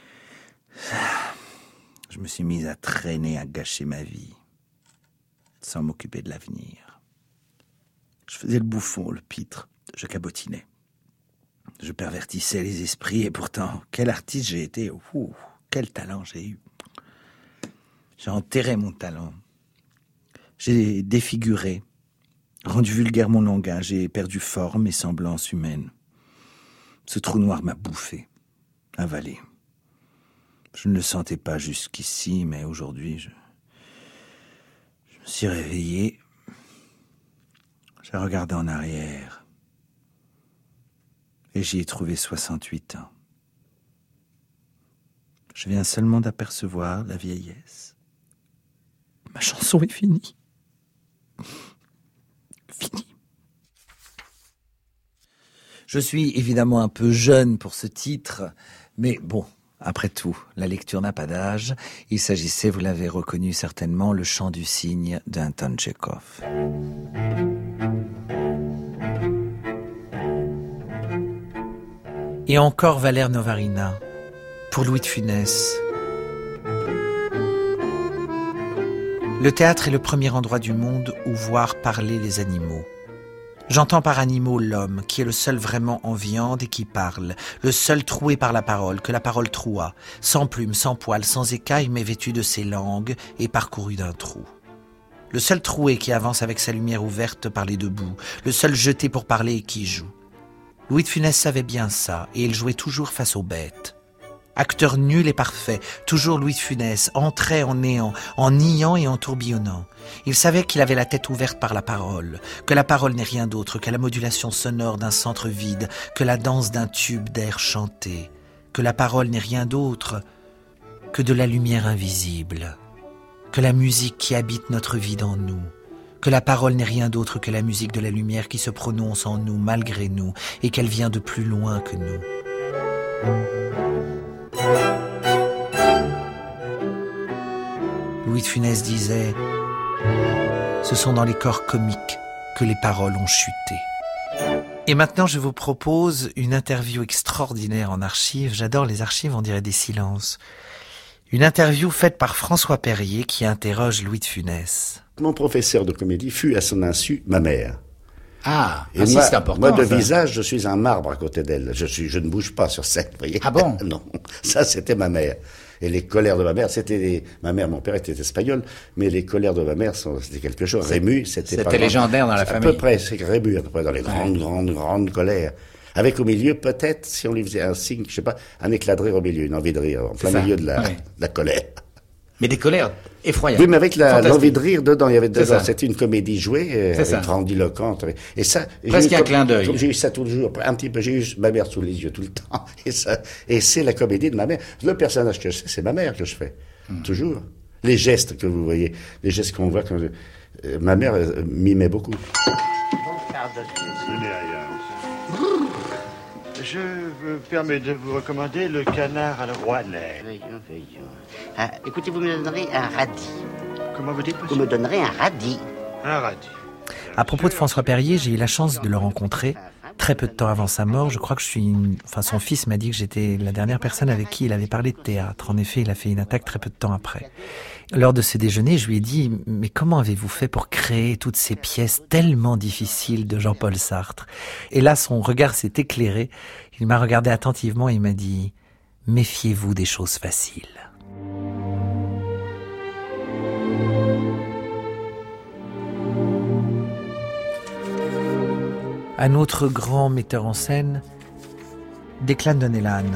je me suis mise à traîner, à gâcher ma vie, sans m'occuper de l'avenir. Je faisais le bouffon, le pitre, je cabotinais. Je pervertissais les esprits et pourtant, quel artiste j'ai été. Quel talent j'ai eu. J'ai enterré mon talent. J'ai défiguré, rendu vulgaire mon langage, j'ai perdu forme et semblance humaine. Ce trou noir m'a bouffé, avalé. Je ne le sentais pas jusqu'ici, mais aujourd'hui, je me suis réveillé. J'ai regardé en arrière. Et j'y ai trouvé 68 ans. Je viens seulement d'apercevoir la vieillesse. Ma chanson est finie. Finie. Je suis évidemment un peu jeune pour ce titre, mais bon, après tout, la lecture n'a pas d'âge. Il s'agissait, vous l'avez reconnu certainement, le chant du cygne d'Anton Tchekhov. Et encore Valère Novarina, pour Louis de Funès. Le théâtre est le premier endroit du monde où voir parler les animaux. J'entends par animaux l'homme, qui est le seul vraiment en viande et qui parle, le seul troué par la parole, que la parole troua, sans plumes, sans poils, sans écailles, mais vêtu de ses langues et parcouru d'un trou. Le seul troué qui avance avec sa lumière ouverte par les deux bouts, le seul jeté pour parler et qui joue. Louis de Funès savait bien ça, et il jouait toujours face aux bêtes. Acteur nul et parfait, toujours Louis de Funès, entrait en néant, en niant et en tourbillonnant. Il savait qu'il avait la tête ouverte par la parole, que la parole n'est rien d'autre que la modulation sonore d'un centre vide, que la danse d'un tube d'air chanté, que la parole n'est rien d'autre que de la lumière invisible, que la musique qui habite notre vie en nous, que la parole n'est rien d'autre que la musique de la lumière qui se prononce en nous malgré nous et qu'elle vient de plus loin que nous. Louis de Funès disait « Ce sont dans les corps comiques que les paroles ont chuté ». Et maintenant, je vous propose une interview extraordinaire en archives. J'adore les archives, on dirait des silences. Une interview faite par François Perrier qui interroge Louis de Funès. Mon professeur de comédie fut à son insu ma mère. Ah, et moi, c'est important. Moi, de ça. visage, je suis un marbre à côté d'elle. Je ne bouge pas sur scène, vous voyez. Ah bon? Non, ça c'était ma mère. Et les colères de ma mère, ma mère, mon père était espagnol, mais les colères de ma mère, c'était quelque chose. Rému, c'était légendaire dans la famille. À peu près, c'est Rému, à peu près, dans les grandes colères. Avec au milieu, peut-être, si on lui faisait un signe, je sais pas, un éclat de rire au milieu, une envie de rire, en plein milieu de la colère. Mais des colères effroyables. Oui, mais avec l'envie de rire dedans, il y avait dedans. C'était une comédie jouée, grandiloquente. Et ça, presque un clin d'œil. J'ai eu ça tout le jour, un petit peu, j'ai eu ma mère sous les yeux tout le temps. Et c'est la comédie de ma mère. Le personnage que je fais, c'est ma mère que je fais. Toujours. Les gestes que vous voyez, les gestes qu'on voit, ma mère mimait beaucoup. Je me permets de vous recommander le canard à la rouennais. Veillons. Ah, écoutez, vous me donnerez un radis. Comment vous dites, Vous me donnerez un radis. Un radis. À propos de François Perrier, j'ai eu la chance de le rencontrer très peu de temps avant sa mort. Je crois que son fils m'a dit que j'étais la dernière personne avec qui il avait parlé de théâtre. En effet, il a fait une attaque très peu de temps après. Lors de ce déjeuner, je lui ai dit « Mais comment avez-vous fait pour créer toutes ces pièces tellement difficiles de Jean-Paul Sartre ?» Et là, son regard s'est éclairé. Il m'a regardé attentivement et il m'a dit « Méfiez-vous des choses faciles. » Un autre grand metteur en scène, Declan Donnellan.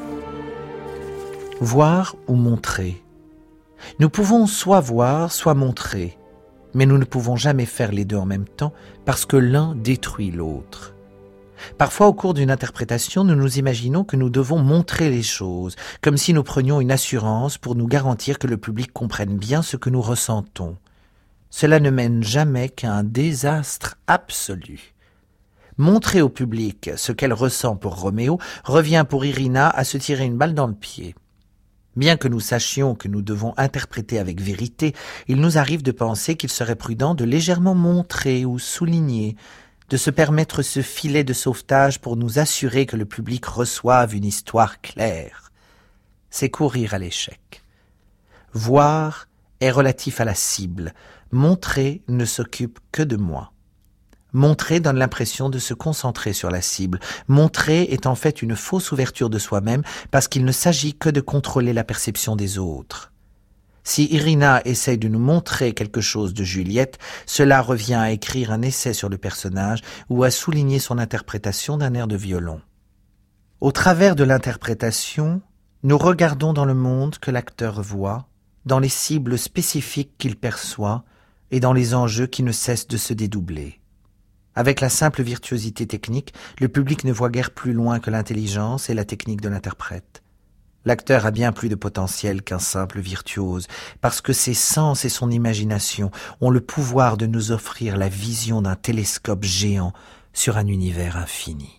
Voir ou montrer. Nous pouvons soit voir, soit montrer, mais nous ne pouvons jamais faire les deux en même temps parce que l'un détruit l'autre. Parfois, au cours d'une interprétation, nous nous imaginons que nous devons montrer les choses, comme si nous prenions une assurance pour nous garantir que le public comprenne bien ce que nous ressentons. Cela ne mène jamais qu'à un désastre absolu. Montrer au public ce qu'elle ressent pour Roméo revient pour Irina à se tirer une balle dans le pied. Bien que nous sachions que nous devons interpréter avec vérité, il nous arrive de penser qu'il serait prudent de légèrement montrer ou souligner, de se permettre ce filet de sauvetage pour nous assurer que le public reçoive une histoire claire. C'est courir à l'échec. Voir est relatif à la cible. Montrer ne s'occupe que de moi. Montrer donne l'impression de se concentrer sur la cible. Montrer est en fait une fausse ouverture de soi-même parce qu'il ne s'agit que de contrôler la perception des autres. Si Irina essaie de nous montrer quelque chose de Juliette, cela revient à écrire un essai sur le personnage ou à souligner son interprétation d'un air de violon. Au travers de l'interprétation, nous regardons dans le monde que l'acteur voit, dans les cibles spécifiques qu'il perçoit et dans les enjeux qui ne cessent de se dédoubler. Avec la simple virtuosité technique, le public ne voit guère plus loin que l'intelligence et la technique de l'interprète. L'acteur a bien plus de potentiel qu'un simple virtuose, parce que ses sens et son imagination ont le pouvoir de nous offrir la vision d'un télescope géant sur un univers infini.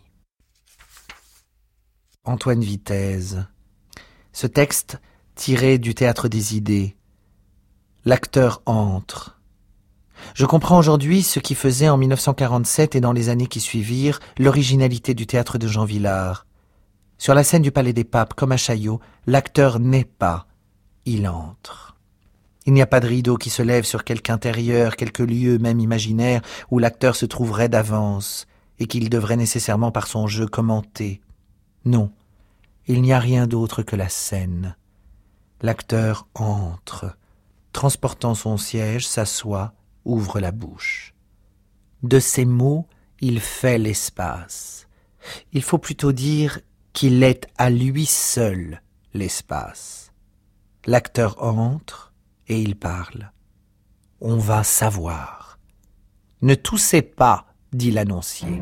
Antoine Vitez. Ce texte, tiré du Théâtre des idées. L'acteur entre. Je comprends aujourd'hui ce qui faisait en 1947 et dans les années qui suivirent l'originalité du théâtre de Jean Vilar. Sur la scène du Palais des Papes, comme à Chaillot, l'acteur n'est pas, il entre. Il n'y a pas de rideau qui se lève sur quelque intérieur, quelque lieu même imaginaire où l'acteur se trouverait d'avance et qu'il devrait nécessairement par son jeu commenter. Non, il n'y a rien d'autre que la scène. L'acteur entre, transportant son siège, s'assoit, ouvre la bouche. De ces mots, il fait l'espace. Il faut plutôt dire qu'il est à lui seul l'espace. L'acteur entre et il parle. On va savoir. Ne toussez pas, dit l'annoncier.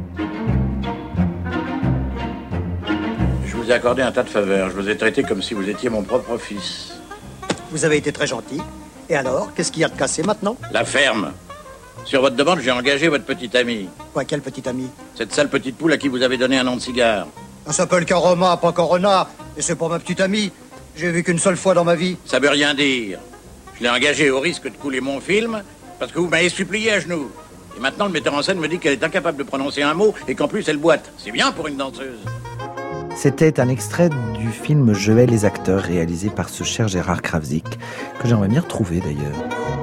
Je vous ai accordé un tas de faveurs. Je vous ai traité comme si vous étiez mon propre fils. Vous avez été très gentil. Et alors, qu'est-ce qu'il y a de cassé maintenant? La ferme. Sur votre demande, j'ai engagé votre petite amie. Quoi, quelle petite amie? Cette sale petite poule à qui vous avez donné un nom de cigare. Ça s'appelle Caroma, pas Corona. Et c'est pour ma petite amie. J'ai vu qu'une seule fois dans ma vie. Ça veut rien dire. Je l'ai engagé au risque de couler mon film parce que vous m'avez supplié à genoux. Et maintenant, le metteur en scène me dit qu'elle est incapable de prononcer un mot et qu'en plus, elle boite. C'est bien pour une danseuse. C'était un extrait du film Je hais les acteurs, réalisé par ce cher Gérard Krawczyk, que j'aimerais bien retrouver d'ailleurs.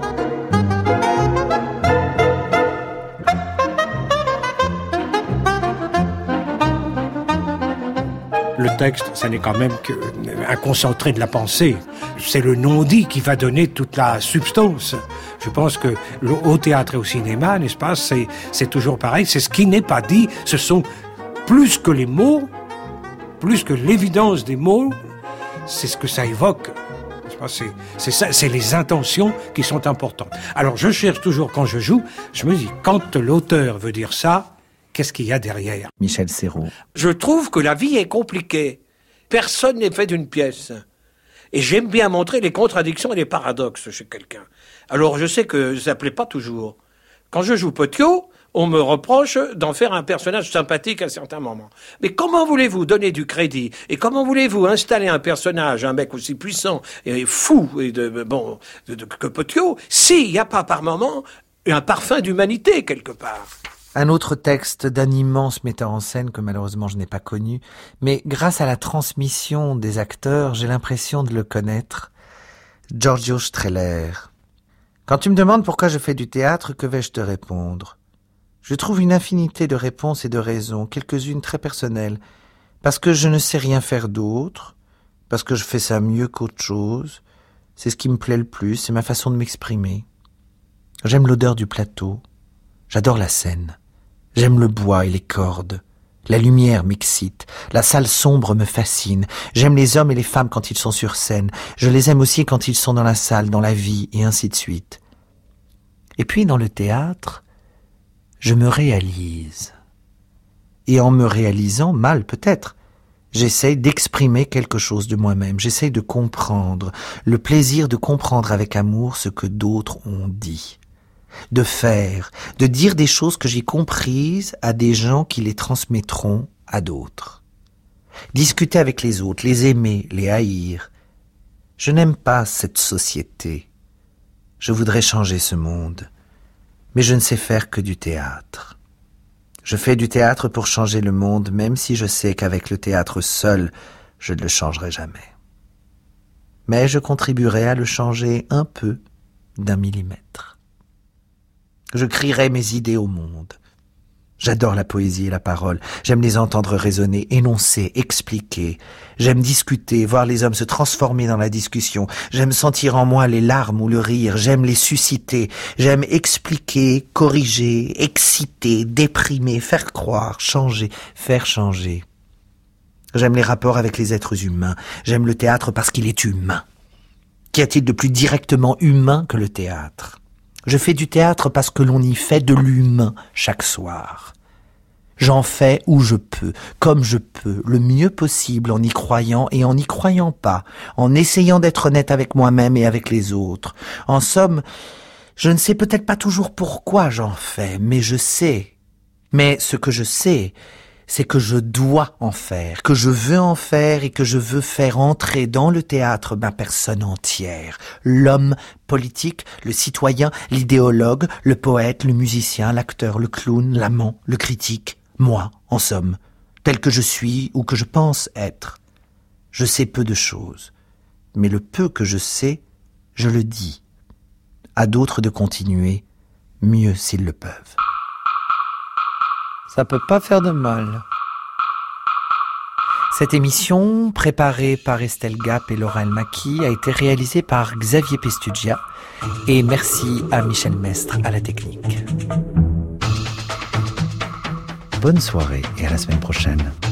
Le texte, ce n'est quand même qu'un concentré de la pensée. C'est le non-dit qui va donner toute la substance. Je pense que au théâtre et au cinéma, n'est-ce pas, c'est toujours pareil. C'est ce qui n'est pas dit. Ce sont plus que les mots, plus que l'évidence des mots, c'est ce que ça évoque. C'est les intentions qui sont importantes. Alors je cherche toujours quand je joue, je me dis, quand l'auteur veut dire ça, qu'est-ce qu'il y a derrière ? Michel Serrault. Je trouve que la vie est compliquée. Personne n'est fait d'une pièce. Et j'aime bien montrer les contradictions et les paradoxes chez quelqu'un. Alors je sais que ça plaît pas toujours. Quand je joue Petiot, on me reproche d'en faire un personnage sympathique à certains moments. Mais comment voulez-vous donner du crédit ? Et comment voulez-vous installer un personnage, un mec aussi puissant et fou que Petiot, s'il n'y a pas par moment un parfum d'humanité quelque part ? Un autre texte d'un immense metteur en scène que malheureusement je n'ai pas connu, mais grâce à la transmission des acteurs, j'ai l'impression de le connaître. Giorgio Strehler. Quand tu me demandes pourquoi je fais du théâtre, que vais-je te répondre ? Je trouve une infinité de réponses et de raisons, quelques-unes très personnelles. Parce que je ne sais rien faire d'autre, parce que je fais ça mieux qu'autre chose. C'est ce qui me plaît le plus, c'est ma façon de m'exprimer. J'aime l'odeur du plateau. J'adore la scène. J'aime le bois et les cordes. La lumière m'excite. La salle sombre me fascine. J'aime les hommes et les femmes quand ils sont sur scène. Je les aime aussi quand ils sont dans la salle, dans la vie, et ainsi de suite. Et puis, dans le théâtre, je me réalise. Et en me réalisant, mal peut-être, j'essaye d'exprimer quelque chose de moi-même. J'essaye de comprendre, le plaisir de comprendre avec amour ce que d'autres ont dit. De faire, de dire des choses que j'ai comprises à des gens qui les transmettront à d'autres. Discuter avec les autres, les aimer, les haïr. Je n'aime pas cette société. Je voudrais changer ce monde. Mais je ne sais faire que du théâtre. Je fais du théâtre pour changer le monde, même si je sais qu'avec le théâtre seul, je ne le changerai jamais. Mais je contribuerai à le changer un peu, d'1 millimètre. Je crierai mes idées au monde. J'adore la poésie et la parole. J'aime les entendre résonner, énoncer, expliquer. J'aime discuter, voir les hommes se transformer dans la discussion. J'aime sentir en moi les larmes ou le rire. J'aime les susciter. J'aime expliquer, corriger, exciter, déprimer, faire croire, changer, faire changer. J'aime les rapports avec les êtres humains. J'aime le théâtre parce qu'il est humain. Qu'y a-t-il de plus directement humain que le théâtre ? Je fais du théâtre parce que l'on y fait de l'humain chaque soir. J'en fais où je peux, comme je peux, le mieux possible en y croyant et en n'y croyant pas, en essayant d'être honnête avec moi-même et avec les autres. En somme, je ne sais peut-être pas toujours pourquoi j'en fais, mais je sais. Mais ce que je sais, c'est que je dois en faire, que je veux en faire et que je veux faire entrer dans le théâtre ma personne entière. L'homme politique, le citoyen, l'idéologue, le poète, le musicien, l'acteur, le clown, l'amant, le critique. Moi, en somme, tel que je suis ou que je pense être. Je sais peu de choses, mais le peu que je sais, je le dis. À d'autres de continuer, mieux s'ils le peuvent. Ça peut pas faire de mal. Cette émission, préparée par Estelle Gap et Laura Elmaki, a été réalisée par Xavier Pestugia. Et merci à Michel Mestre à la technique. Bonne soirée et à la semaine prochaine.